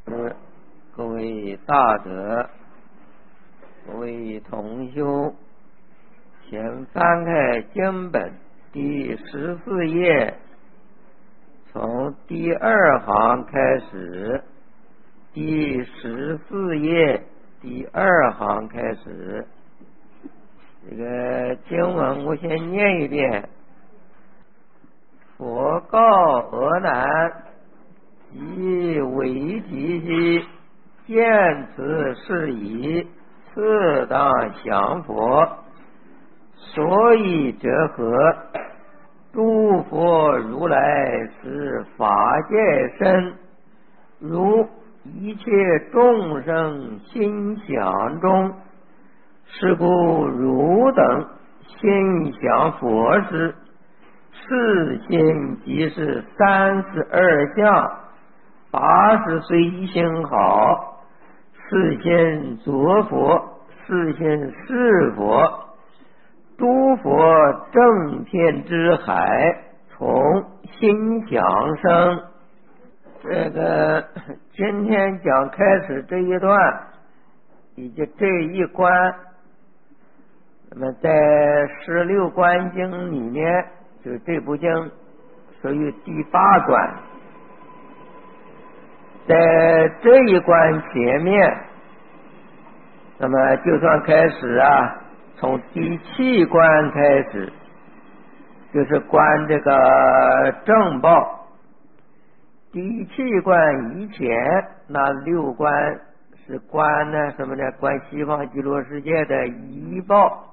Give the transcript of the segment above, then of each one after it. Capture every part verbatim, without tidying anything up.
是各位大德，各位同修，请翻开经本第十四页，从第二行开始，第十四页第二行开始。这个经文我先念一遍。佛告阿难，即为其兮，见此事矣，次当降佛。所以者何？诸佛如来是法界身，如一切众生心想中，是故汝等心想佛时，是心即是三十二相，八十随心好，是心作佛，是心是佛。诸佛正天之海，从心想生。这个今天讲开始这一段以及这一关，那么在十六观经里面，就这部经属于第八关。在这一关前面，那么就算开始啊，从第七关开始，就是关这个正报。第七关以前那六关是关呢什么呢？关西方极乐世界的仪报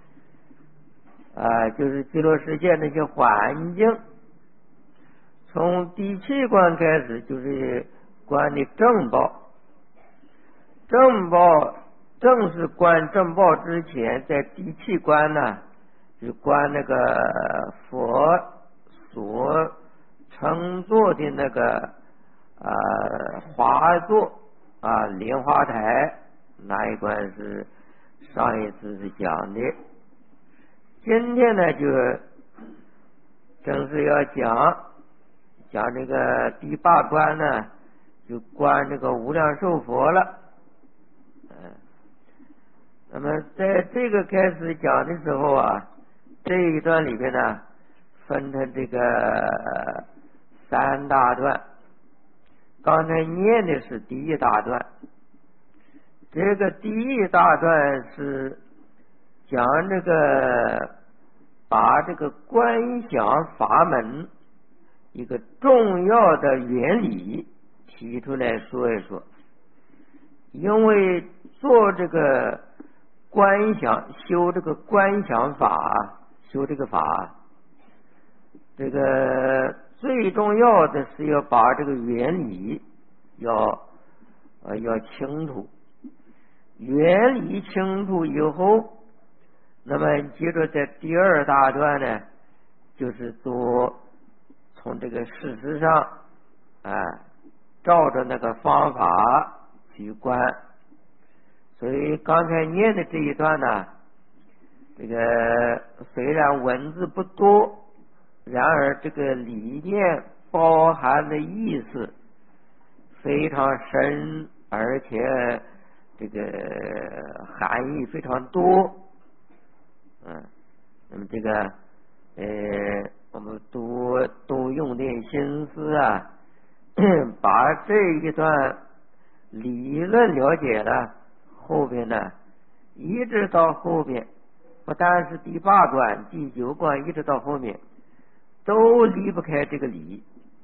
啊，就是极乐世界那些环境。从第七关开始就是关的正报。正报正是关正报之前，在第七关呢，是关那个佛所乘坐的那个啊华座啊莲花台，那一关是上一次是讲的。今天呢，就正是要讲讲这个第八关呢，就关这个无量寿佛了。嗯，那么在这个开始讲的时候啊，这一段里边呢，分成这个三大段。刚才念的是第一大段，这个第一大段是讲这个把这个观想法门一个重要的原理提出来说一说。因为做这个观想，修这个观想法，修这个法，这个最重要的是要把这个原理要呃要清楚。原理清楚以后，那么接着在第二大段呢，就是做从这个事实上啊，照着那个方法去观。所以刚才念的这一段呢，这个虽然文字不多，然而这个理念包含的意思非常深，而且这个含义非常多。嗯，那么这个呃，我们多多用点心思啊，把这一段理论了解了，后边呢，一直到后边，不但是第八关、第九关，一直到后面，都离不开这个理。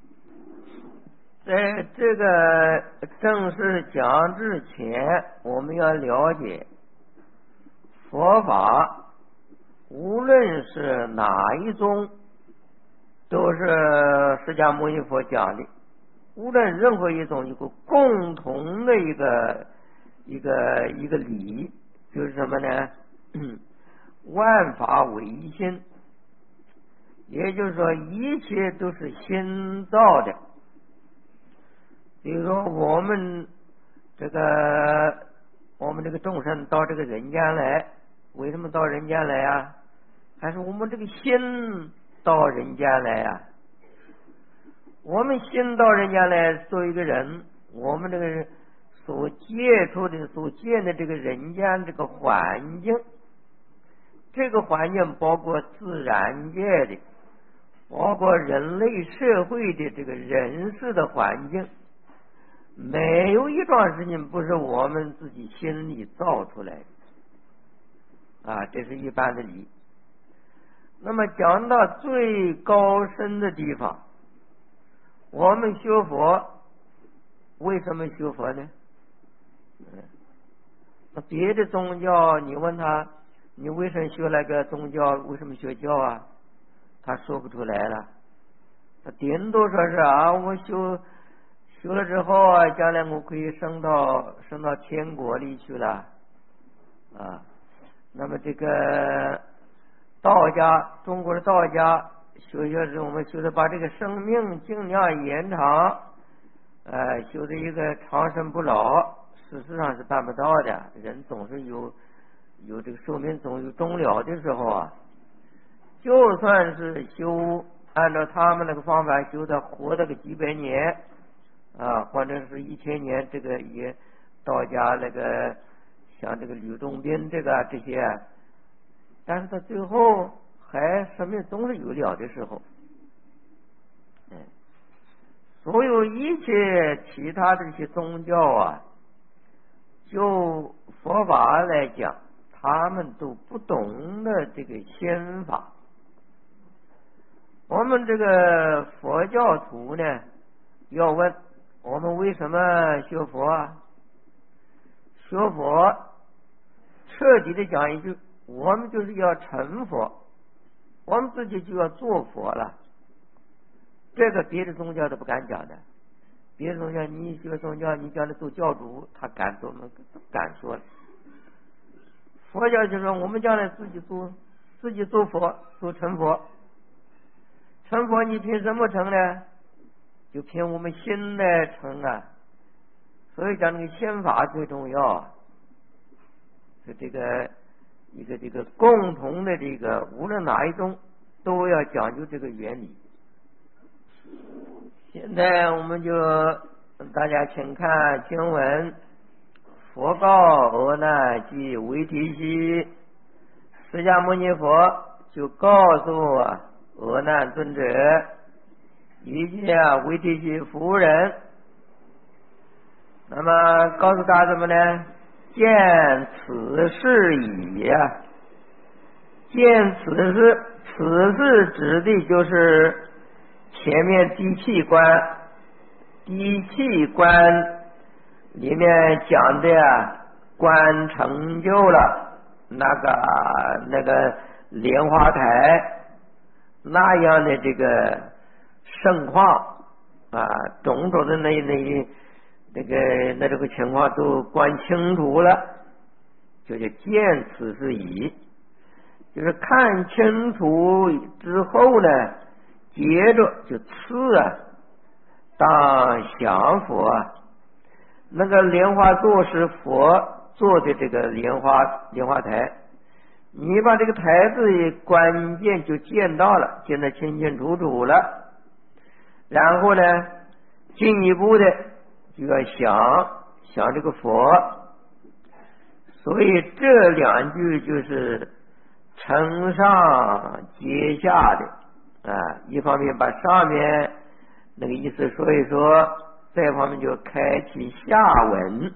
在这个正式讲之前，我们要了解佛法，无论是哪一宗，都是释迦牟尼佛讲的。无论任何一种，一个共同的一个一个一个理，就是什么呢？万法唯心，也就是说一切都是心造的。比如说我们这个我们这个众生到这个人间来，为什么到人间来啊？还是我们这个心到人间来啊？我们心到人间来，做一个人， 我们这个所接触的、所见的这个人间这个环境，这个环境包括自然界的，包括人类社会的这个人事的环境，没有一桩事情不是我们自己心里造出来的啊，这是一般的理。那么讲到最高深的地方，我们学佛为什么学佛呢？那别的宗教你问他你为什么学那个宗教，为什么学教啊，他说不出来了。他顶多说是啊，我修修了之后啊，将来我可以升到升到天国里去了啊。那么这个道家，中国的道家修学是我们修的把这个生命尽量延长，呃，修的一个长生不老，事实上是办不到的。人总是有有这个寿命总有终了的时候啊。就算是修按照他们那个方法修的，活了个几百年啊，或者是一千年，这个也道家那个像这个吕洞宾这个这些，但是他最后还生命总是有了的时候。嗯，所有一切其他的这些宗教啊，就佛法来讲，他们都不懂得这个心法。我们这个佛教徒呢，要问我们为什么学佛啊？学佛彻底的讲一句，我们就是要成佛，我们自己就要做佛了。这个别的宗教都不敢讲的，别的宗教你学宗教，你将来做教主，他敢做吗？敢说了。佛教就说我们将来自己做，自己做佛，做成佛。成佛你凭什么成呢？就凭我们心来成啊。所以讲这个心法最重要，是这个一个这个共同的这个，无论哪一种都要讲究这个原理。现在我们就大家请看经文，佛告阿难及维提悉，释迦牟尼佛就告诉阿难尊者以及维提悉夫人，那么告诉他什么呢？见此事已呀，见此事，此事指的就是前面第七关，第七关里面讲的呀，观成就了那个那个莲花台那样的这个盛况啊，种种的那那那个那这个情况都观清楚了，就叫见此事已，就是看清楚之后呢，接着就次啊，当降佛啊，那个莲花座是佛做的这个莲花莲花台，你把这个台子关键就见到了，见得清清楚楚了，然后呢，进一步的就要想想这个佛，所以这两句就是承上接下的啊，一方面把上面那个意思说一说，再一方面就开启下文。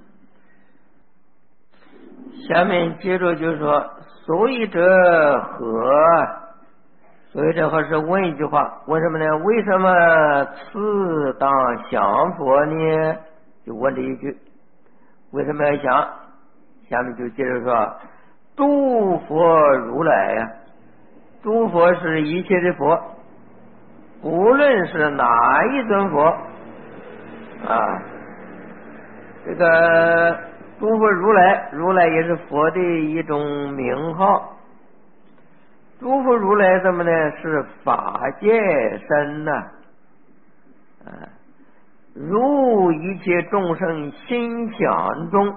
下面接着就说，所以者何？所以这何是问一句话，为什么呢？为什么次当降佛呢？就问这一句，为什么要降？下面就接着说，诸佛如来呀、啊，诸佛是一切的佛，无论是哪一尊佛啊，这个诸佛如来，如来也是佛的一种名号。诸佛如来怎么呢？是法界身呐、啊，啊，如一切众生心想中，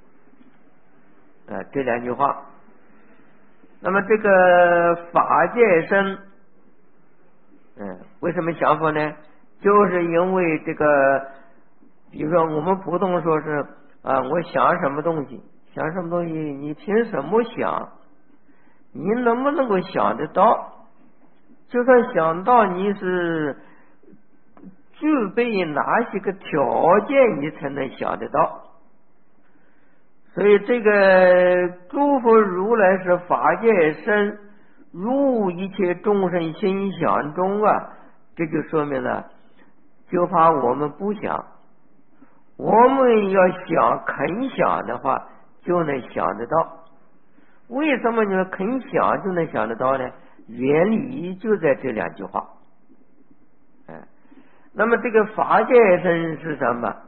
啊，这两句话。那么这个法界身，嗯，为什么降佛呢？就是因为这个比如说我们普通说是啊，我想什么东西，想什么东西，你凭什么想？你能不能够想得到？就算想到，你是具备哪些个条件，你才能想得到？所以这个诸佛如来是法界身，入一切众生心想中啊，这就说明了，就怕我们不想，我们要想肯想的话，就能想得到。为什么你们肯想就能想得到呢？原理就在这两句话。哎，那么这个法界身是什么？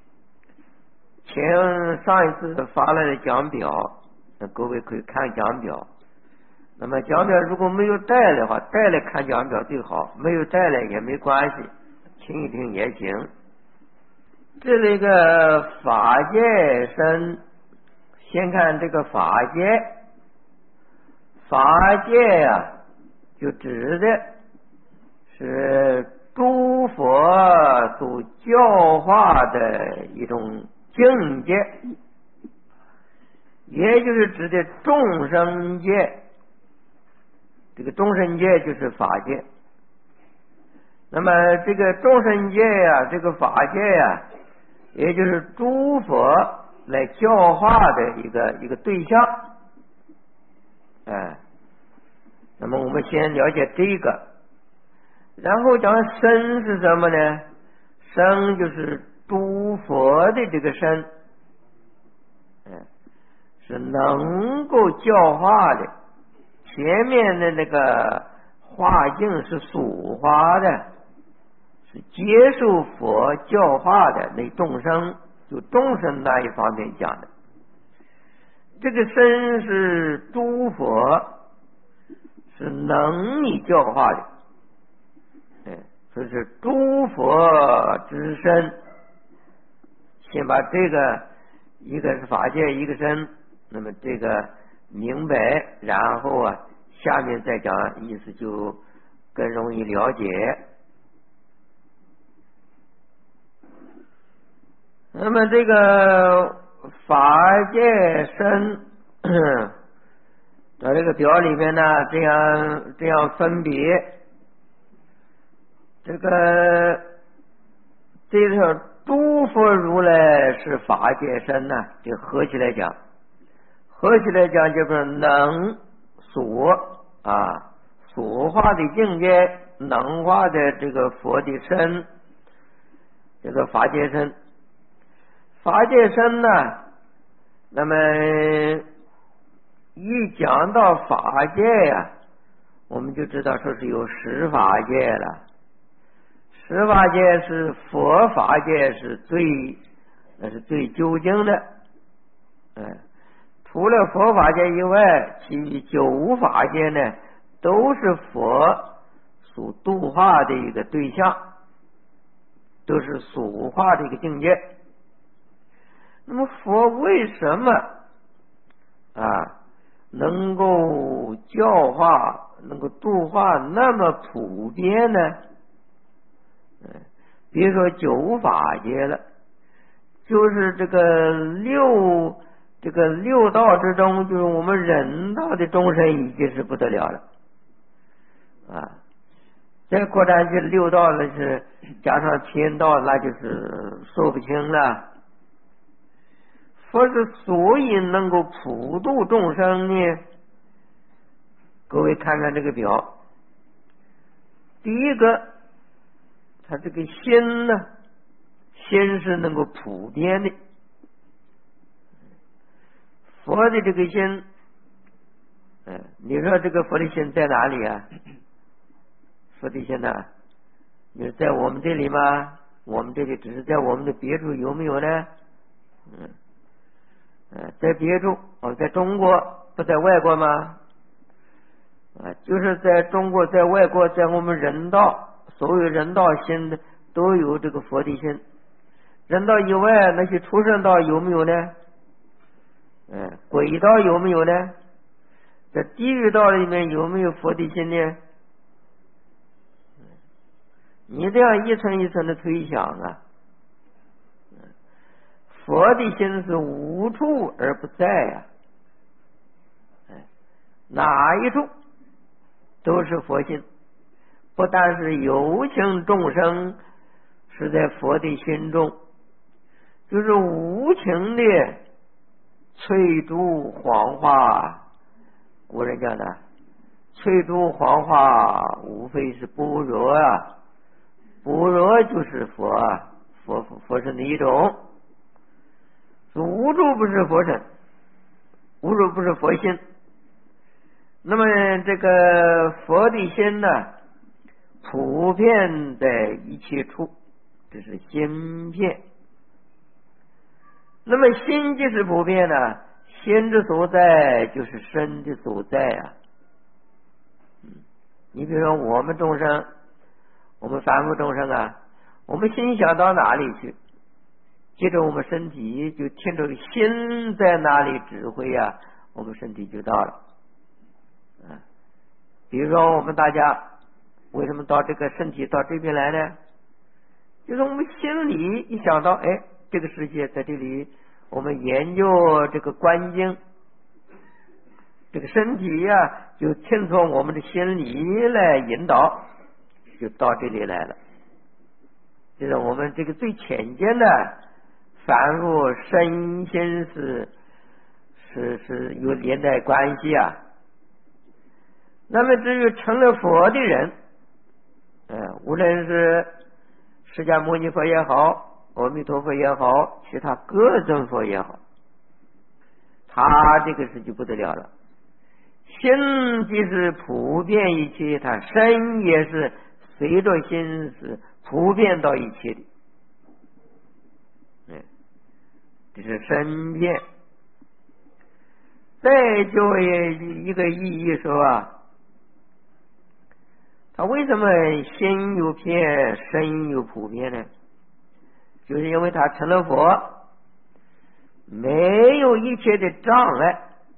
前上一次发来的讲表，那各位可以看讲表。那么讲表如果没有带的话，带来看讲表最好，没有带来也没关系，听一听也行。这里个法界身，先看这个法界，法界呀、啊，就指的是诸佛所教化的一种境界，也就是指的众生界。这个众生界就是法界。那么这个众生界呀、啊，这个法界呀、啊，也就是诸佛来教化的一个一个对象。哎，那么我们先了解这个，然后讲身是什么呢？身就是诸佛的这个身，哎，是能够教化的。前面的那个化境是属化的，是接受佛教化的那众生，就众生那一方面讲的。这个身是诸佛，是能以教化的，哎，这是诸佛之身。先把这个，一个是法界，一个身，那么这个明白，然后啊，下面再讲，意思就更容易了解。那么这个法界身，在这个表里面呢，这样这样分别，这个这条诸佛如来是法界身呢，就合起来讲。合起来讲就是能所啊所化的境界，能化的这个佛的身，这个法界身。法界身呢，那么一讲到法界呀、啊，我们就知道说是有十法界了。十法界是佛法界是最那是最究竟的，嗯。除了佛法界以外，其余九法界呢，都是佛所度化的一个对象，都是所化的一个境界。那么佛为什么啊能够教化，能够度化那么普遍呢？嗯，别说九法界了，就是这个六。这个六道之中，就是我们人道的众生已经是不得了了啊！再扩展去六道了，是加上天道，那就是说不清了。佛是所以能够普度众生呢？各位看看这个表，第一个，他这个心呢，心是能够普遍的。佛的这个心，嗯，你说这个佛的心在哪里啊？佛的心呢、啊？你说在我们这里吗？我们这里只是在我们的别处有没有呢？嗯，嗯，在别处，哦，在中国，不在外国吗？啊，就是在中国，在外国，在我们人道，所有人道心的都有这个佛的心。人道以外，那些畜生道有没有呢？嗯，鬼道有没有呢？在地狱道里面有没有佛的心呢？你这样一层一层的推想啊， 佛的心是无处而不在呀、啊，哪一处都是佛心，不但是有情众生是在佛的心中，就是无情的翠竹黄花，古人讲的翠竹黄花无非是般若啊，般若就是佛啊，佛佛身的一种，无处不是佛身，无处不是佛心。那么这个佛的心呢，普遍在一切处，这是心片。那么心即是普遍呢，心之所在就是身的所在啊。嗯，你比如说我们众生，我们凡夫众生啊，我们心想到哪里去，接着我们身体就听着心在哪里指挥啊，我们身体就到了。啊，比如说我们大家为什么到这个身体到这边来呢？就是我们心里一想到，哎，这个世界在这里，我们研究这个观经，这个身体呀、啊，就听从我们的心理来引导，就到这里来了。这是我们这个最浅见的凡夫身心是是是有连带关系啊。那么至于成了佛的人，嗯、呃，无论是释迦牟尼佛也好，阿弥陀佛也好，其他各种佛也好，他这个事就不得了了。心即是普遍一切，他身也是随着心是普遍到一切的。嗯，这是身遍。再就一个意义说啊，他为什么心有遍，身有普遍呢？就是因为他成了佛，没有一切的障碍。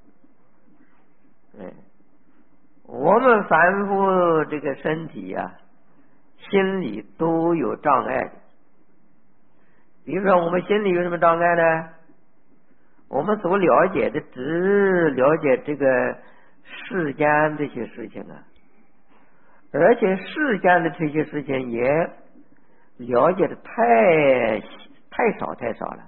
嗯，我们凡夫这个身体啊，心里都有障碍的。比如说我们心里有什么障碍呢？我们所了解的只了解这个世间这些事情啊，而且世间的这些事情也了解的太太少太少了。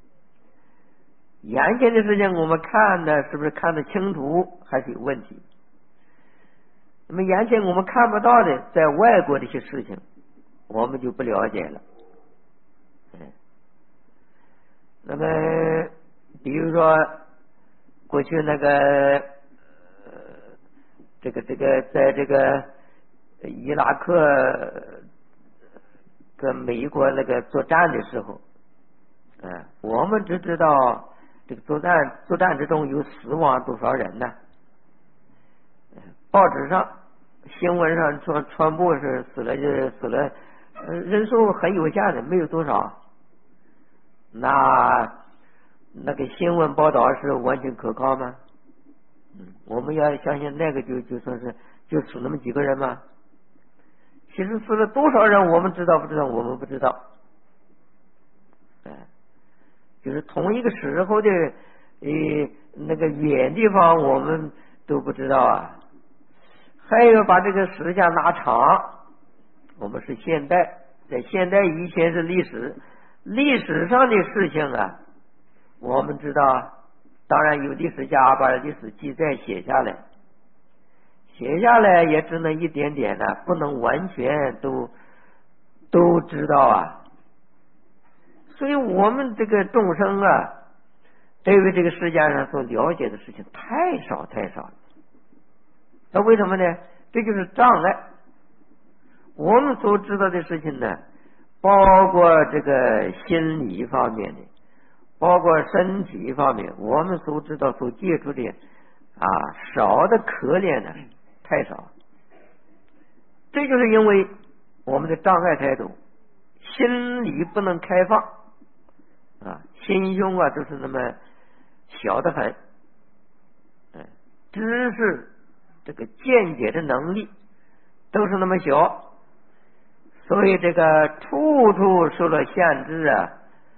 眼前的事情我们看的是不是看得清楚，还是有问题？那么眼前我们看不到的，在外国的一些事情，我们就不了解了。嗯，那么比如说过去那个呃，这个这个在这个伊拉克跟美国那个作战的时候，嗯、呃，我们只知道这个作战作战之中有死亡多少人呢？报纸上新闻上传传播是死了就死了，呃，人数很有限的，没有多少。那那个新闻报道是完全可靠吗？嗯，我们要相信那个就就说是就死那么几个人吗？其实死了多少人我们知道不知道？我们不知道。哎，就是同一个时候的呃那个远地方我们都不知道啊。还有把这个时间拉长，我们是现代，在现代以前是历史，历史上的事情啊，我们知道，当然有历史家把历史记载写下来，写下来也只能一点点的，不能完全都都知道啊。所以我们这个众生啊，对于这个世界上所了解的事情太少太少了。那为什么呢？这就是障碍。我们所知道的事情呢，包括这个心理方面的，包括身体方面，我们所知道所接触的啊，少的可怜的太少。这就是因为我们的障碍太多，心理不能开放啊，心胸啊就是那么小的很，嗯，知识这个见解的能力都是那么小，所以这个处处受了限制啊。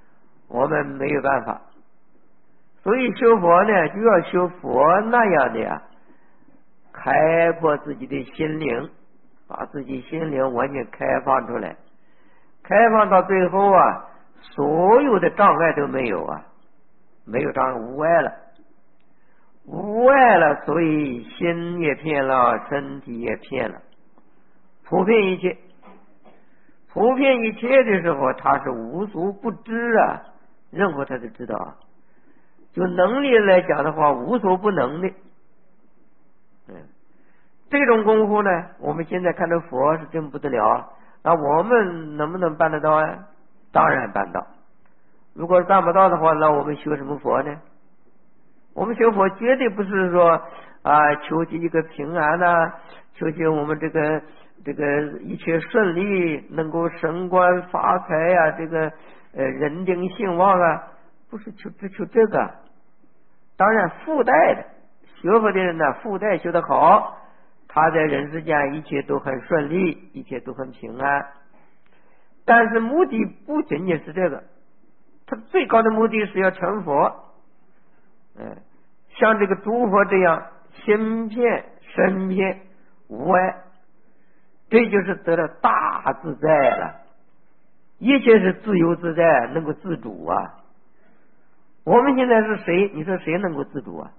我们没有办法。所以修佛呢，就要修佛那样的呀，开阔自己的心灵，把自己心灵完全开放出来，开放到最后啊，所有的障碍都没有啊，没有障碍，无碍了，无碍了，所以心也偏了，身体也偏了，普遍一切，普遍一切的时候，他是无所不知啊，任何他都知道啊。就能力来讲的话，无所不能的。嗯，这种功夫呢，我们现在看到佛是真不得了，那我们能不能办得到啊？当然办到。如果办不到的话，那我们修什么佛呢？我们修佛绝对不是说啊，求其一个平安呐、啊，求其我们这个这个一切顺利，能够升官发财呀、啊，这个呃人丁兴旺啊。不是求只求这个，当然附带的学佛的人呢，附带修得好，他在人世间一切都很顺利，一切都很平安。但是目的不仅仅是这个，他最高的目的是要成佛。嗯，像这个诸佛这样心片身片无碍，这就是得了大自在了，一切是自由自在，能够自主啊。我们现在是谁？你说谁能够自主啊？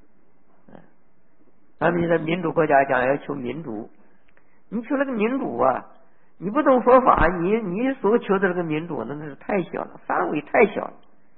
咱们现在民主国家讲要求民主，你求那个民主啊，你不懂佛法，你你所求的这个民主，那那是太小了，范围太小了。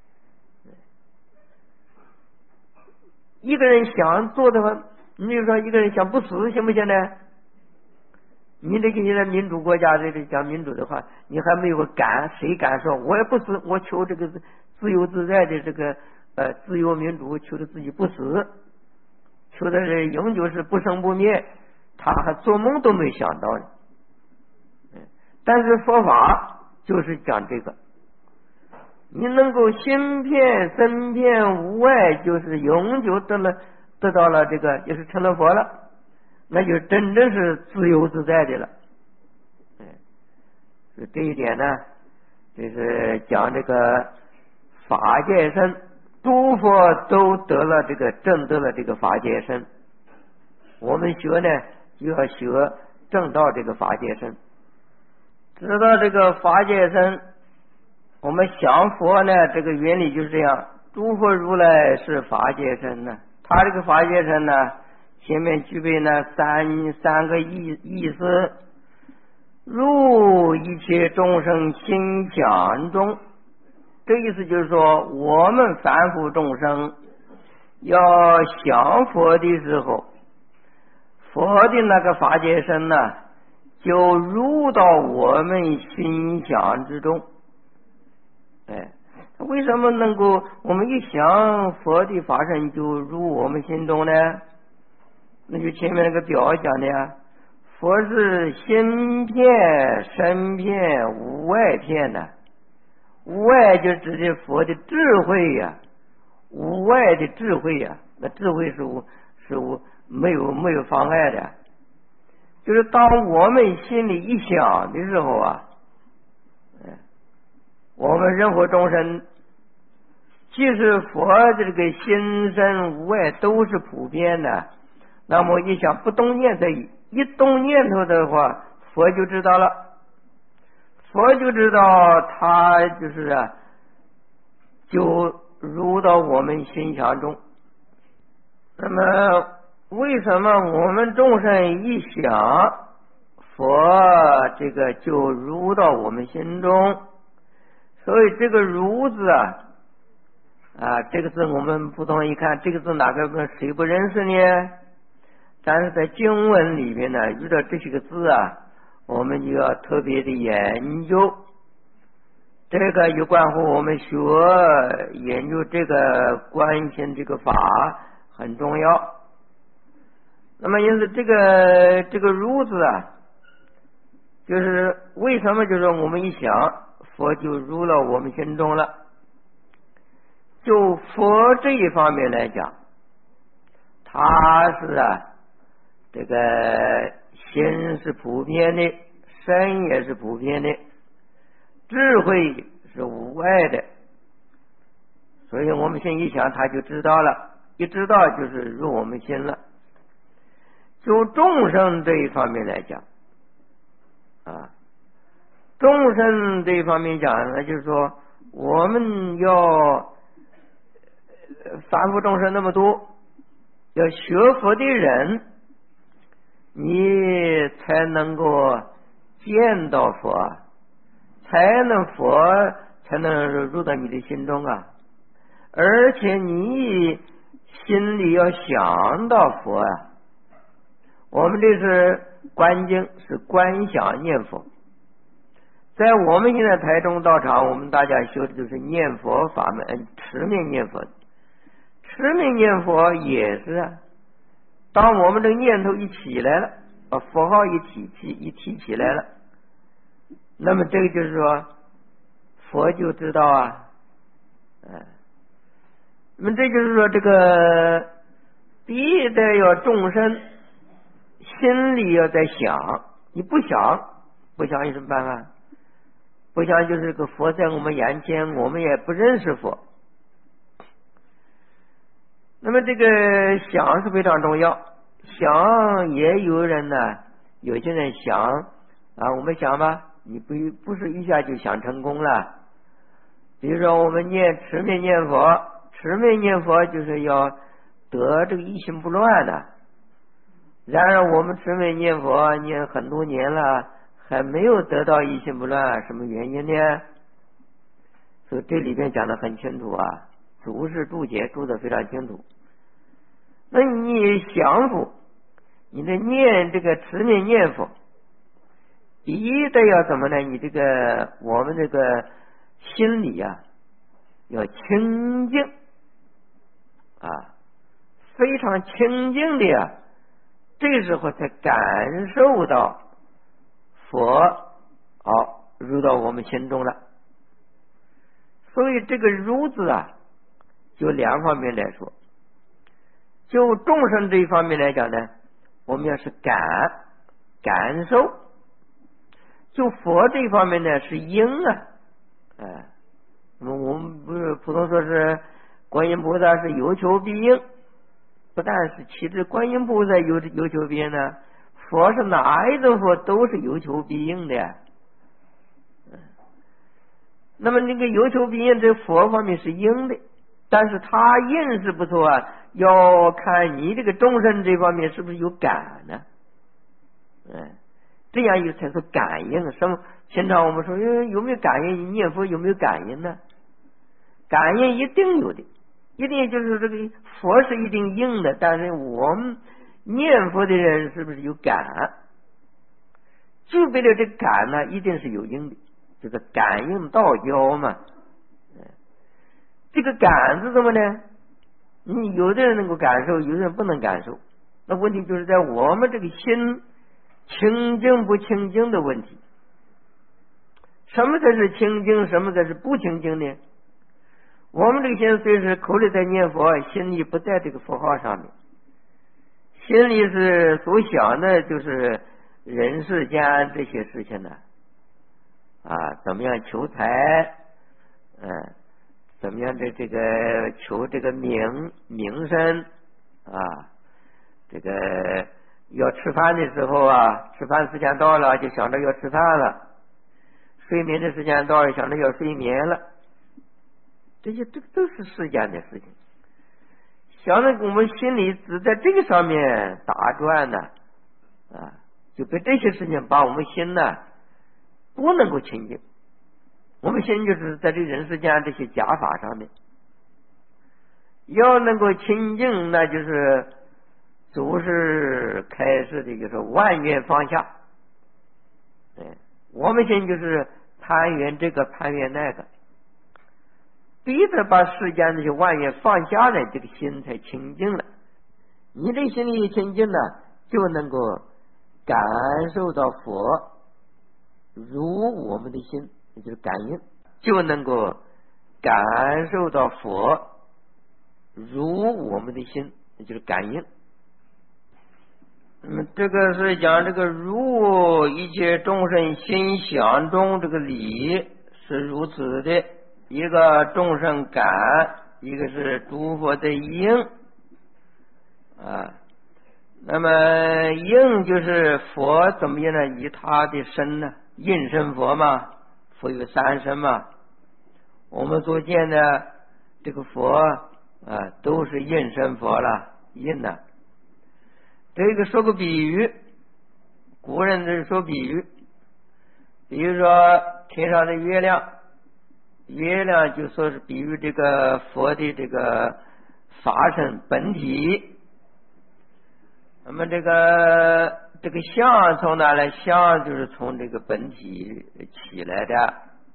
一个人想做的话，你比如说一个人想不死，行不行呢？你这个现在民主国家这个讲民主的话，你还没有个敢，谁敢说我也不死，我求这个自由自在的这个呃自由民主，求的自己不死，求的是永久是不生不灭，他还做梦都没想到呢。但是佛法就是讲这个，你能够心片身片无碍，就是永久得了得到了这个，就是成了佛了，那就真正是自由自在的了。嗯，所以这一点呢，就是讲这个法界身，诸佛都得了这个证得了这个法界身，我们学呢就要学证到这个法界身，知道这个法界身。我们想佛呢，这个原理就是这样，诸佛如来是法界身呢，他这个法界身呢，前面具备呢三三个意意思，入一切众生心想中，这意思就是说，我们凡夫众生要想佛的时候，佛的那个法界身呢，就入到我们心想之中。哎，为什么能够我们一想佛的法身就入我们心中呢？那就前面那个表讲的呀，佛是心片身片无碍片的，无碍就指的佛的智慧呀、啊，无碍的智慧呀、啊，那智慧是无是无没有没有妨碍的，就是当我们心里一想的时候啊。我们人活众生，即使佛的这个心身无碍都是普遍的，那么一想不动念头，一动念头的话，佛就知道了，佛就知道他就是啊，就入到我们心想中。那么为什么我们众生一想佛，这个就入到我们心中？所以这个如字啊，啊，这个字我们普通人一看，这个字哪个谁不认识呢？但是在经文里面呢，遇到这些个字啊，我们就要特别的研究。这个有关乎我们学研究这个观心这个法很重要。那么因此这个这个如字啊，就是为什么就是我们一想佛就入了我们心中了。就佛这一方面来讲，他是啊，这个心是普遍的，身也是普遍的，智慧是无碍的， 所以我们心一想，他就知道了，一知道就是入我们心了。就众生这一方面来讲啊，众生这一方面讲呢，就是说我们要凡夫众生那么多，要学佛的人，你才能够见到佛，才能佛才能入到你的心中啊。而且你心里要想到佛啊。我们这是观经，是观想念佛。在我们现在台中道场，我们大家修的就是念佛法门，持名念佛。持名念佛也是啊，当我们这个念头一起来了，把佛号一提起一提起来了，那么这个就是说佛就知道啊，嗯，那么这就是说这个第一得要众生心里要在想，你不想不想有什么办法？不想就是个佛在我们眼前，我们也不认识佛。那么这个想是非常重要，想也有人呢，有些人想啊，我们想吧，你不不是一下就想成功了。比如说我们念持名念佛，持名念佛就是要得这个一心不乱的。然而我们持名念佛念很多年了，还没有得到一心不乱，什么原因呢？所以这里边讲的很清楚啊，注释注解注的非常清楚。那你降伏，你的念这个持名念佛，第一的要怎么呢？你这个我们这个心里啊要清净啊，非常清净的呀，这时候才感受到佛好入到我们心中了。所以这个入字啊，就两方面来说。就众生这一方面来讲呢，我们要是感感受；就佛这一方面呢是应啊，哎，那么我们不是普通说是观音菩萨是有求必应，不但是其实观音菩萨有有求必应呢，佛是哪一种佛都是有求必应的呀。那么那个有求必应，这佛方面是应的，但是他应是不错啊，要看你这个众生这方面是不是有感呢？哎，这样有才是感应。什么？经常我们说有没有感应？念佛有没有感应呢？感应一定有的，一定就是这个佛是一定应的，但是我们念佛的人是不是有感？具备了这感呢，一定是有应的，就是感应道交嘛。这个感是什么呢？你有的人能够感受，有的人不能感受。那问题就是在我们这个心清净不清净的问题。什么才是清净，什么才是不清净呢？我们这个心虽是口里在念佛，心里不在这个佛号上面，心里是所想的就是人世间这些事情呢，啊，怎么样求财，嗯、呃。怎么样的这个求这个名名声啊，这个要吃饭的时候啊，吃饭时间到了就想着要吃饭了，睡眠的时间到了想着要睡眠了，这些这个都是世间的事情。想着我们心里只在这个上面打转呢，啊，就被这些事情把我们心呢不能够清净。我们心就是在这人世间这些假法上面，要能够清净，那就是祖师开示的，就是万缘放下。哎，我们心就是攀缘这个攀缘那个，逼着把世间这些万缘放下来，这个心才清净了。你这心里清净了，就能够感受到佛如我们的心。也就是感应，就能够感受到佛如我们的心，也就是感应。那么这个是讲这个如一切众生心想中，这个理是如此的，一个众生感一个是诸佛的应啊。那么应就是佛怎么样呢？以他的身呢，应身佛嘛，佛有三身嘛。我们所见的这个佛啊，都是应身佛了，应的。这个说个比喻，古人都说比喻，比如说天上的月亮，月亮就说是比喻这个佛的这个法身本体。那么这个这个相从哪来？相就是从这个本体起来的。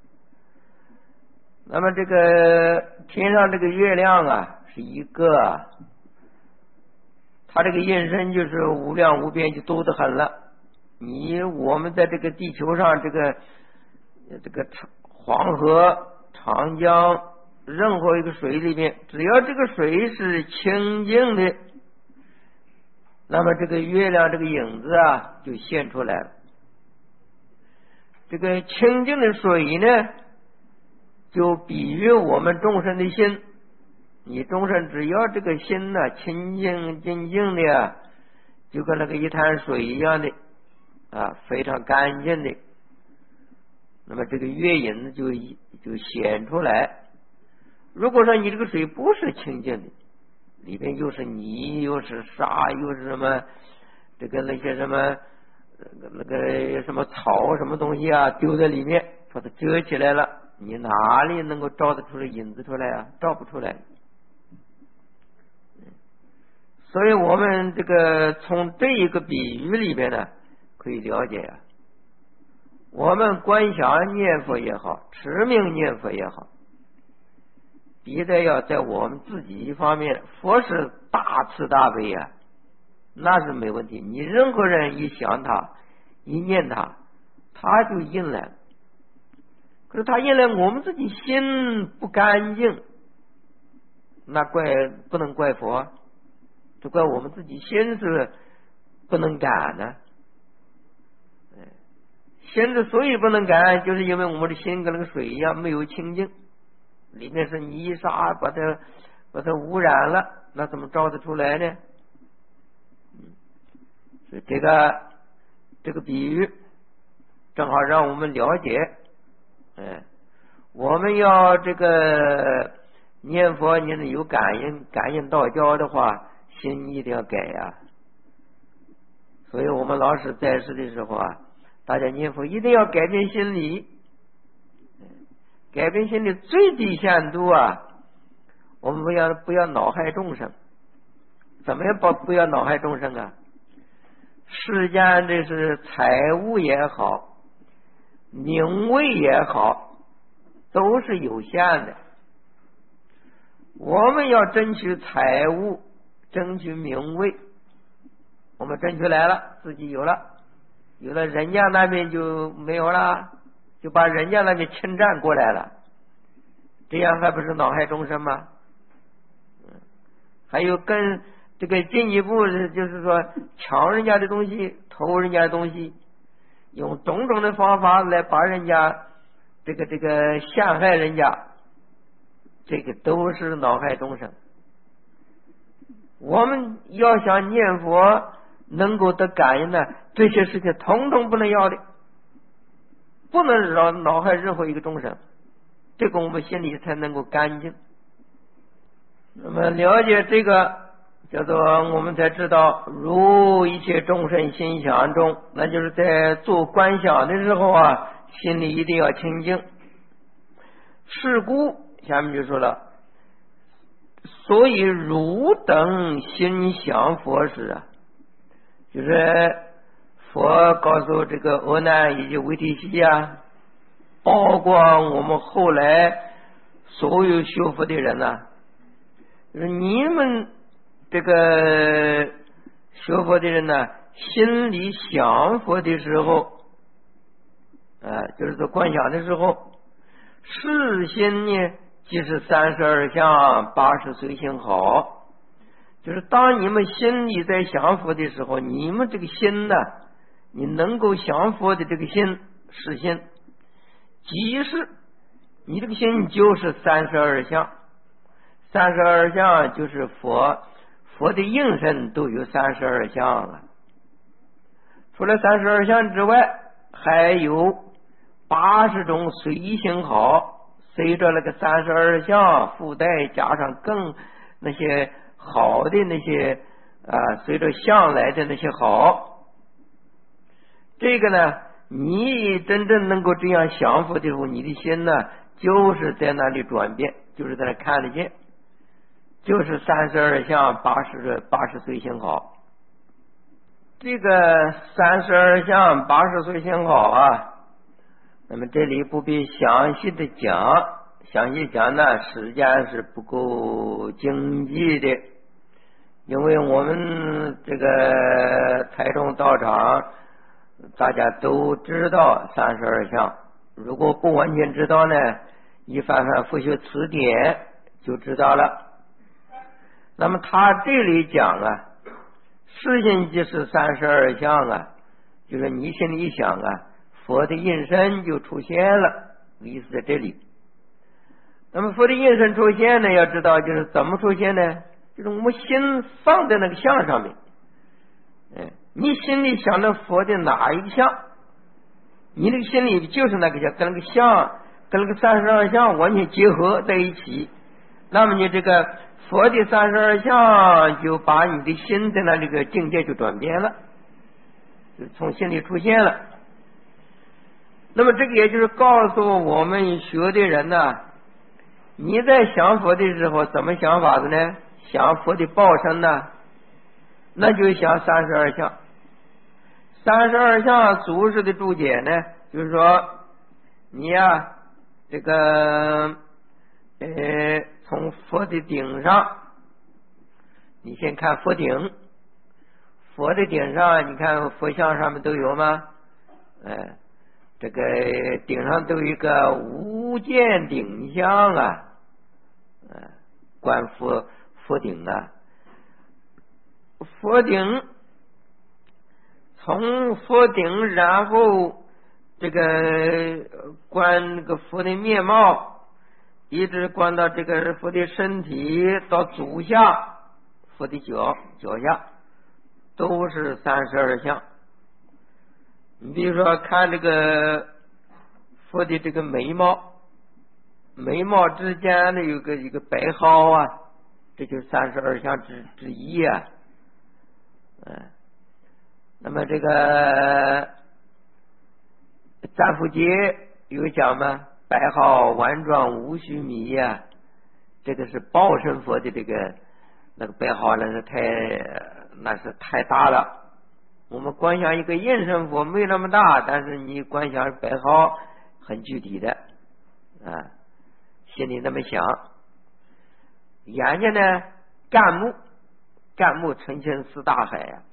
那么这个天上这个月亮啊，是一个，它这个应身就是无量无边，就多得很了。你我们在这个地球上，这个这个黄河、长江，任何一个水里面，只要这个水是清净的，那么这个月亮这个影子啊就现出来了。这个清净的水呢，就比喻我们众生的心。你众生只要这个心呢、啊、清净净净的啊，就跟那个一滩水一样的啊，非常干净的。那么这个月影子就就显出来。如果说你这个水不是清净的，里边又是泥又是沙又是什么这个那些什么那个什么草什么东西啊，丢在里面把它遮起来了，你哪里能够照得出来影子出来啊？照不出来。所以我们这个从这一个比喻里边呢，可以了解啊，我们观想念佛也好，持名念佛也好，必得要在我们自己一方面，佛是大慈大悲啊，那是没问题。你任何人一想他，一念他，他就应来了。可是他应来，我们自己心不干净，那怪不能怪佛，就怪我们自己心是不能改呢。心之所以不能改，就是因为我们的心跟那个水一样，没有清净，里面是泥沙，把它把它污染了，那怎么照得出来呢？所以这个这个比喻正好让我们了解，哎，我们要这个念佛，你有感应感应道交的话，心一定要改呀、啊。所以我们老师在世的时候啊，大家念佛一定要改变心理，改变心理最低限度啊，我们不要不要恼害众生。怎么样不不要恼害众生啊？世间这是财物也好，名位也好，都是有限的。我们要争取财物，争取名位，我们争取来了，自己有了，有了人家那边就没有了，就把人家那边侵占过来了，这样还不是恼害众生吗？还有更这个进一步就是说抢人家的东西，偷人家的东西，用种种的方法来把人家这个这个陷害人家，这个都是恼害众生。我们要想念佛能够得感应呢，这些事情统统不能要的，不能让恼害任何一个众生，这个我们心里才能够干净。那么了解这个叫做我们才知道，如一切众生心想中，那就是在做观想的时候啊，心里一定要清净。是故下面就说了，所以汝等心想佛时啊，就是佛告诉这个阿难以及维提西啊，包括我们后来所有修佛的人呢、啊，就是你们这个学佛的人呢，心里想佛的时候啊，就是说观想的时候，是心呢即是三十二相，八十随行好。就是当你们心里在想佛的时候，你们这个心呢，你能够想佛的这个心是心，即是你这个心就是三十二相。 三十二相就是佛佛的应身都有三十二相啊。除了三十二相之外，还有八十种随行好，随着那个三十二相附带加上更那些好的那些啊，随着相来的那些好。这个呢，你真正能够这样降服的时候，你的心呢就是在那里转变，就是在那看得见，就是三十二相八十八十随行好。这个三十二相八十随行好啊，那么这里不必详细的讲，详细讲呢时间是不够经济的，因为我们这个台中道场大家都知道三十二相，如果不完全知道呢，一翻翻复学词典就知道了。那么他这里讲啊，世心即是三十二相啊，就是你心里一想啊，佛的应身就出现了，意思在这里。那么佛的应身出现呢，要知道就是怎么出现呢？就是我们心放在那个相上面，嗯，你心里想着佛的哪一个相，你那个心里就是那个相，跟那个相跟那个三十二相完全结合在一起，那么你这个佛的三十二相就把你的心在那这个境界就转变了，就从心里出现了。那么这个也就是告诉我们学的人呢，你在想佛的时候怎么想法子呢？想佛的报身呢，那就想三十二相。三十二相祖师的注解呢，就是说你呀、啊，这个呃，从佛的顶上，你先看佛顶，佛的顶上，你看佛像上面都有吗？呃，这个顶上都有一个无间顶像啊，呃，观佛佛顶啊，佛顶。从佛顶，然后这个观那个佛的面貌，一直观到这个佛的身体，到足下，佛的脚脚下，都是三十二相。你比如说看这个佛的这个眉毛，眉毛之间的有个一个白毫啊，这就是三十二相之之一啊，嗯。那么这个占卜节有讲吗？白毫丸状无须弥呀、啊，这个是报身佛的这个那个白毫，那是太那是太大了。我们观想一个应身佛没那么大，但是你观想白毫很具体的啊，心里那么想。眼睛呢，干木，干木澄清四大海呀、啊。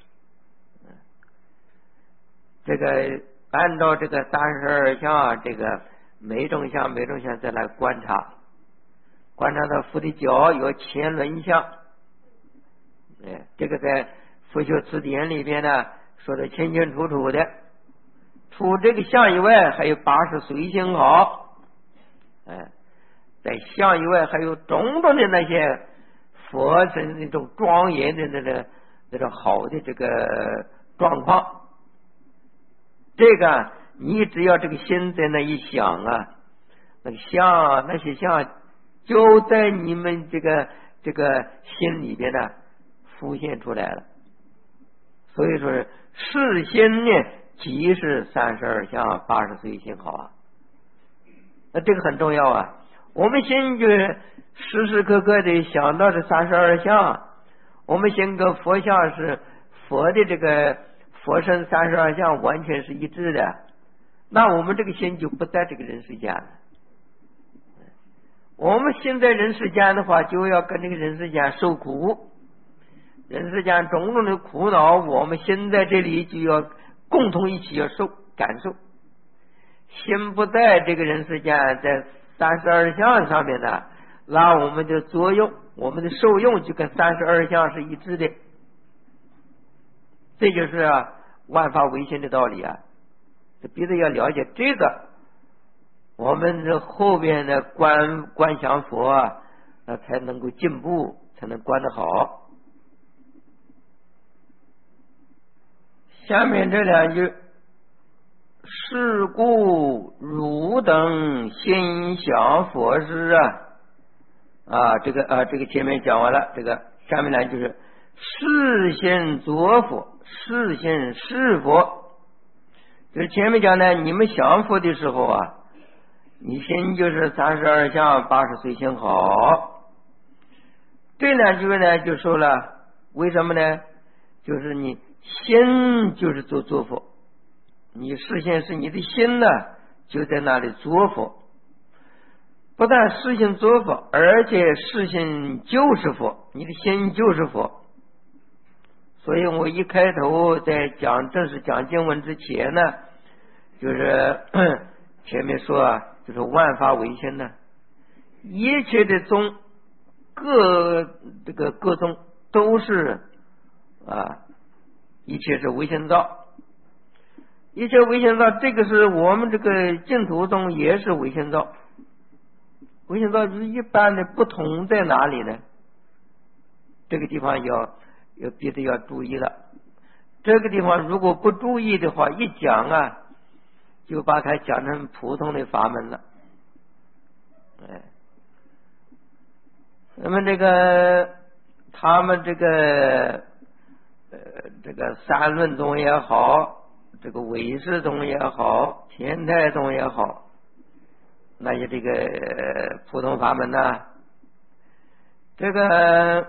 这个按照这个三十二相，这个每种相每种相再来观察，观察到佛的脚有前轮相，哎，这个在佛学词典里边呢说的清清楚楚的。除这个相以外，还有八十随行好，哎，在相以外还有种种的那些佛身那种庄严的那个那种好的这个状况。这个你只要这个心在那一想啊，那个相那些相就在你们这个这个心里边呢浮现出来了。所以说是心呢即是三十二相八十随行好啊，那这个很重要啊。我们心就时时刻刻的想到这三十二相，我们心跟佛像是佛的这个佛身三十二相完全是一致的，那我们这个心就不在这个人世间了。我们心在人世间的话，就要跟这个人世间受苦，人世间种种的苦恼，我们心在这里就要共同一起要受感受。心不在这个人世间，在三十二相上面呢，那我们的作用，我们的受用就跟三十二相是一致的。这就是、啊、万法唯心的道理啊！这彼此要了解这个，我们这后边的观观想佛啊， 那才能够进步，才能观得好。下面这两句，是故汝等心想佛事啊啊，这个啊，这个前面讲完了，这个下面来就是是心作佛，是心是佛。就是前面讲呢，你们想佛的时候啊，你心就是三十二相八十随心好。这两句呢就说了，为什么呢？就是你心就是做作佛，你视线是你的心呢，就在那里作佛。不但视线作佛，而且视线就是佛，你的心就是佛。所以我一开头在讲正式讲经文之前呢，就是前面说啊，就是万法唯心呢，一切的宗各这个各宗都是啊，一切是唯心造，一切唯心造，这个是我们这个净土宗也是唯心造。唯心造就是一般的不同在哪里呢？这个地方要要别的要注意了。这个地方如果不注意的话，一讲啊，就把它讲成普通的法门了。哎，那么这个他们这个呃这个三论宗也好，这个唯识宗也好，天台宗也好，那些这个普通法门呢，这个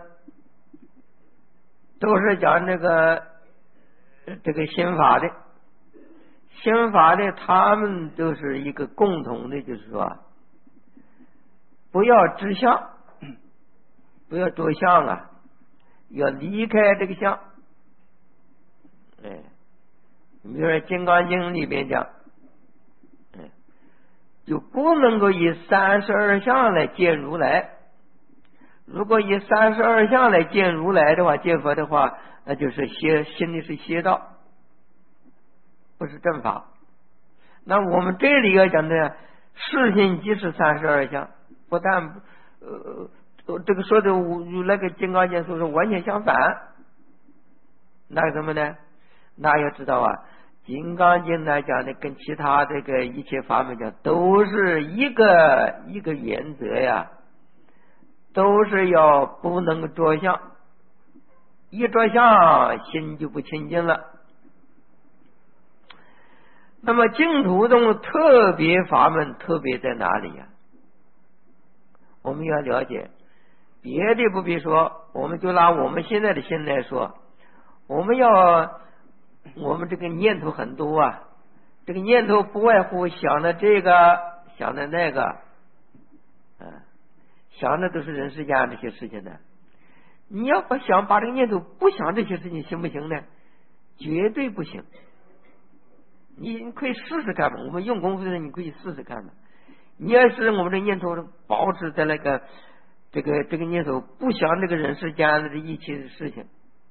都是讲这个这个心法的，心法的他们都是一个共同的，就是说不要执相，不要着相啊，要离开这个相。哎，你比如说《金刚经》里边讲，哎，就不能够以三十二相来见如来。如果以三十二相来见如来的话，见佛的话，那就是邪，心里是邪道，不是正法。那我们这里要讲的世心即是三十二相，不但呃这个说的与那个金刚经说是完全相反。那个什么呢？那要知道啊，金刚经呢讲的跟其他这个一切法门讲都是一个一个原则呀，都是要不能够着相，一着相心就不清净了。那么净土中特别法门特别在哪里呀？我们要了解，别的不必说，我们就拿我们现在的心来说，我们要我们这个念头很多啊，这个念头不外乎想的这个想的那个，嗯、啊，想的都是人世间这些事情的。你要不想把这个念头不想这些事情行不行呢？绝对不行。你可以试试看嘛，我们用功夫的人你可以试试看嘛。你要是我们的念头保持在那个这个这个念头不想这个人世间的这一切的事情，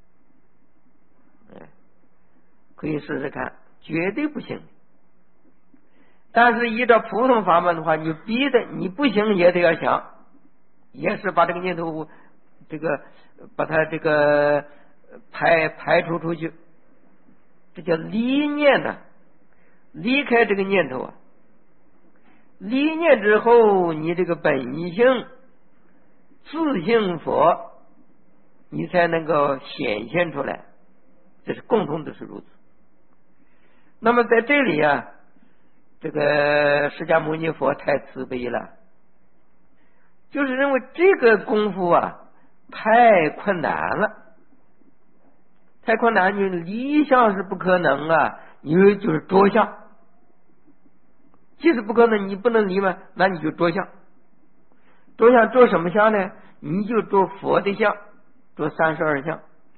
哎，可以试试看，绝对不行。但是依照普通法门的话，你逼的你不行也得要想，也是把这个念头这个把它这个排排除出去，这叫离念呢、啊，离开这个念头啊。离念之后，你这个本性自性佛，你才能够显现出来，这是共同的是如此。那么在这里啊，这个释迦牟尼佛太慈悲了，就是认为这个功夫啊太困难了，太困难，你离相是不可能啊，因为就是着相。即使不可能，你不能离嘛，那你就着相。着相着什么相呢？你就着佛的相，着三十二相。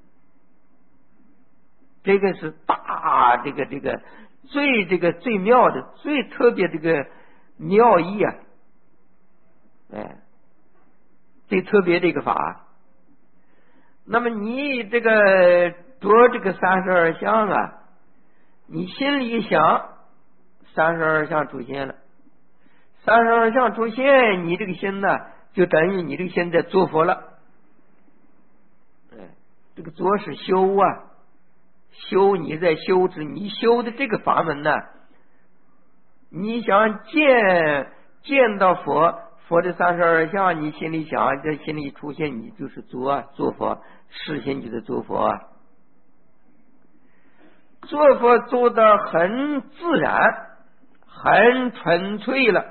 这个是大这个这个最这个最妙的、最特别这个妙义啊！哎，最特别的一个法。那么你这个着这个三十二相啊，你心里一想。三十二相出现了，三十二相出现，你这个心呢就等于你这个现在做佛了。哎，这个做是修啊，修你在修持，你修的这个法门呢，你想见见到佛，佛的三十二相，你心里想，在心里出现，你就是做啊，做佛，实现就是做佛啊。做佛做得很自然，很纯粹了，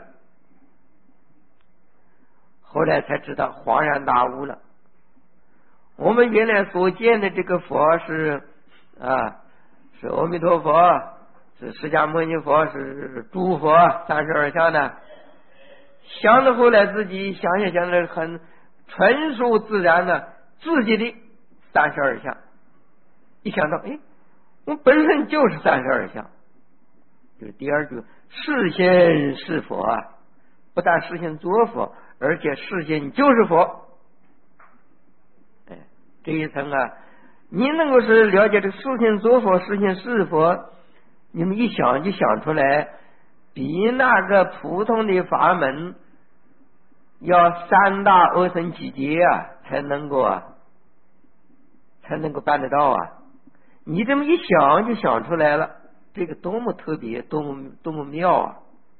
后来才知道恍然大悟了。我们原来所见的这个佛是啊，是阿弥陀佛，是释迦牟尼佛，是诸佛三十二相的。想到后来自己想想想的很纯熟自然的自己的三十二相，一想到哎，我本身就是三十二相，就是第二句示现是佛啊，不但示现作佛，而且示现就是佛。哎，这一层啊，你能够是了解这个示现作佛，示现是佛，你们一想就想出来，比那个普通的法门要三大阿僧祇劫啊，才能够啊，才能够办得到啊。你这么一想就想出来了，这个多么特别，多么多么妙啊！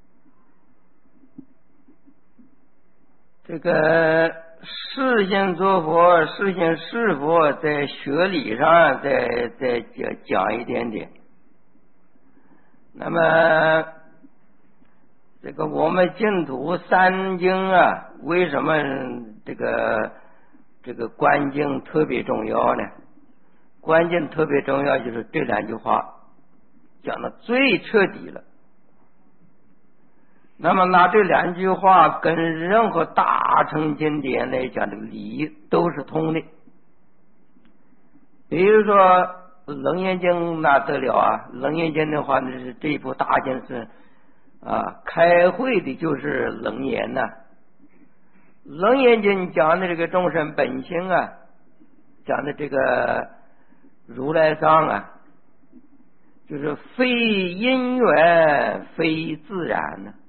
这个示现作佛，示现是佛，在学理上再再讲讲一点点。那么这个我们净土三经啊，为什么这个这个观经特别重要呢？关键特别重要，就是这两句话讲的最彻底了。那么拿这两句话跟任何大乘经典来讲，这个理都是通的。比如说《楞严经》那得了啊，《楞严经》的话呢，是这一部大经是啊，开会的就是楞严呐、啊。《楞严经》讲的这个众生本性啊，讲的这个如来藏啊，就是非因缘非自然呢、啊。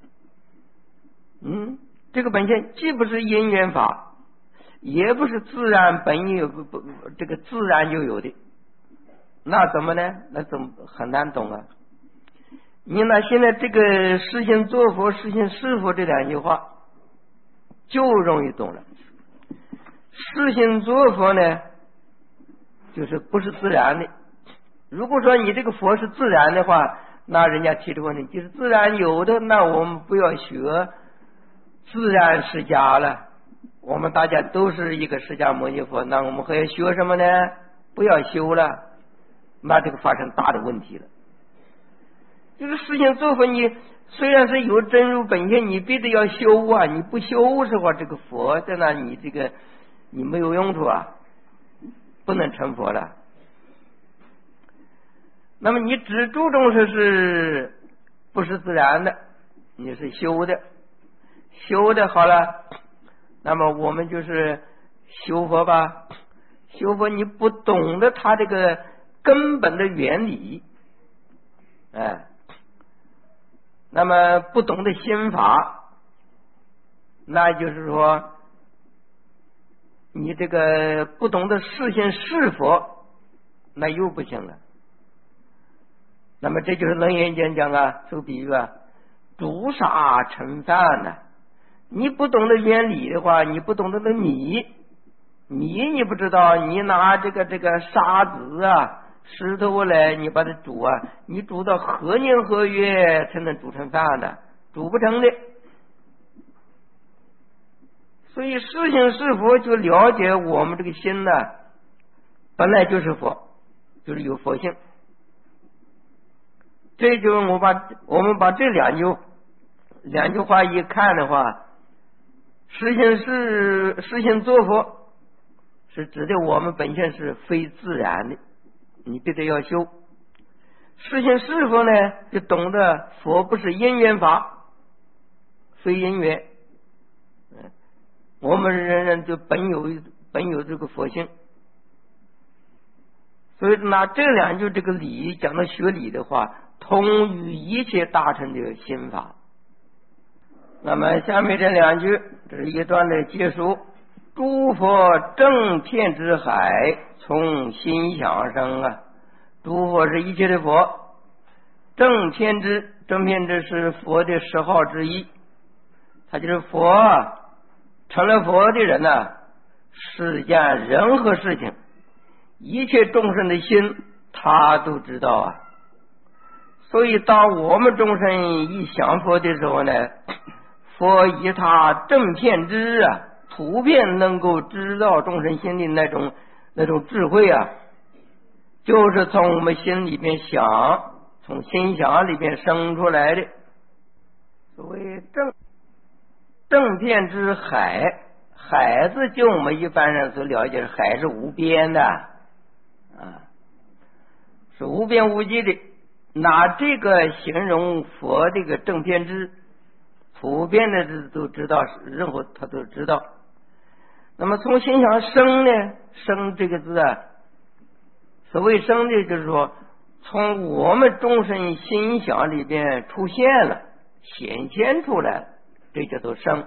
嗯，这个本性既不是因缘法，也不是自然本有不不这个自然就有的，那怎么呢？那怎么很难懂啊？你那现在这个实现作佛、实现是佛这两句话就容易懂了。实现作佛呢，就是不是自然的。如果说你这个佛是自然的话，那人家提出问题，就是自然有的，那我们不要学自然释迦了，我们大家都是一个释迦牟尼佛，那我们还要学什么呢？不要修了，那这个发生大的问题了。就是实现作佛，你虽然是有真如本性，你必须要修啊！你不修的话，这个佛在那，你这个你没有用处啊，不能成佛了。那么你只注重说是不是自然的，你是修的，修的好了，那么我们就是修佛吧。修佛你不懂得它这个根本的原理，哎。那么不懂得心法，那就是说你这个不懂得示现是佛，那又不行了。那么这就是楞严经讲啊，这个比喻啊，煮沙盛饭呢、啊。你不懂得原理的话，你不懂得那米，米你不知道，你拿这个这个沙子啊。石头来，你把它煮啊，你煮到何年何月才能煮成饭的？煮不成的。所以实行是佛，就了解我们这个心呢，本来就是佛，就是有佛性。这就我把我们把这两句两句话一看的话，实行是实行作佛，是指的我们本性是非自然的。你必须要修。实行是佛呢，就懂得佛不是因缘法，非因缘。我们人人就本有本有这个佛性，所以拿这两句这个理讲到学理的话，通于一切大乘的心法。 那么下面这两句，这是一段的结束。诸佛正遍之海，从心想生啊。诸佛是一切的佛，正遍之，正遍之是佛的十号之一。他就是佛啊，成了佛的人呢、啊，世间任何事情，一切众生的心，他都知道啊。所以当我们众生一想佛的时候呢，佛以他正遍知啊，普遍能够知道众生心里那种那种智慧啊，就是从我们心里边想，从心想里边生出来的。所谓正正遍知海，海字就我们一般人所了解的海是无边的啊，是无边无际的。拿这个形容佛这个正遍知，普遍的都知道，任何他都知道。那么从心想生呢，生这个字啊，所谓生的就是说从我们众生心想里边出现了，显现出来了，这叫做生。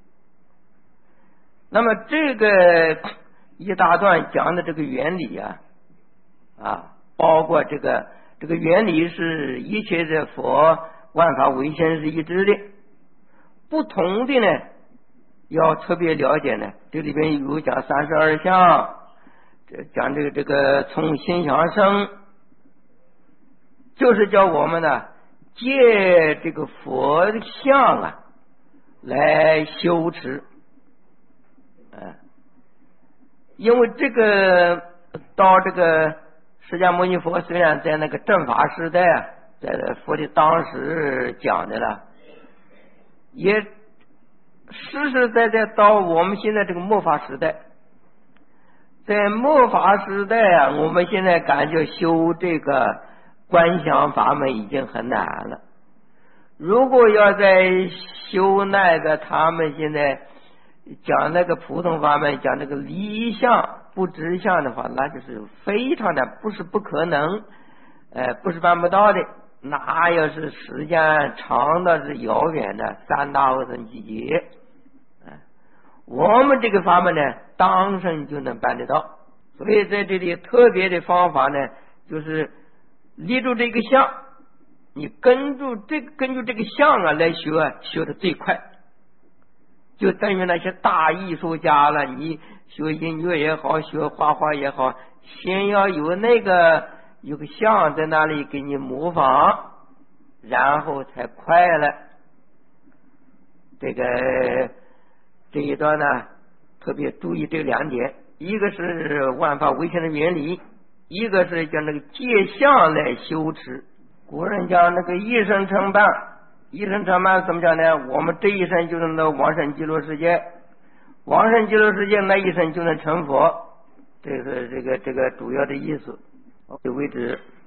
那么这个一大段讲的这个原理啊，啊，包括这个这个原理是一切的佛万法唯心是一致的，不同的呢要特别了解呢。这里边有讲三十二相，讲这个这个从心想生，就是叫我们呢借这个佛的相啊来修持。嗯，因为这个到这个释迦牟尼佛虽然在那个正法时代啊，在佛的当时讲的了，也实实在在到我们现在这个末法时代，在末法时代啊，我们现在感觉修这个观想法门已经很难了。如果要在修那个他们现在讲那个普通法门，讲那个离相不执相的话，那就是非常的不是不可能，呃，不是办不到的。那要是时间长的是遥远的三大阿僧祇劫，呃，我们这个法门呢，当生就能办得到。所以在这里特别的方法呢，就是立住这个相，你跟住这根据这个相啊来学啊，学的最快。就等于那些大艺术家了，你学音乐也好，学画画也好，先要有那个有个像在那里给你模仿，然后才快了。这个这一段呢，特别注意这两点，一个是万法唯心的原理，一个是讲那个借相来修持。古人讲那个一生成办，一生成办怎么讲呢？我们这一生就能到往生极乐世界，往生极乐世界那一生就能成佛，这是这个这个主要的意思。好，为止。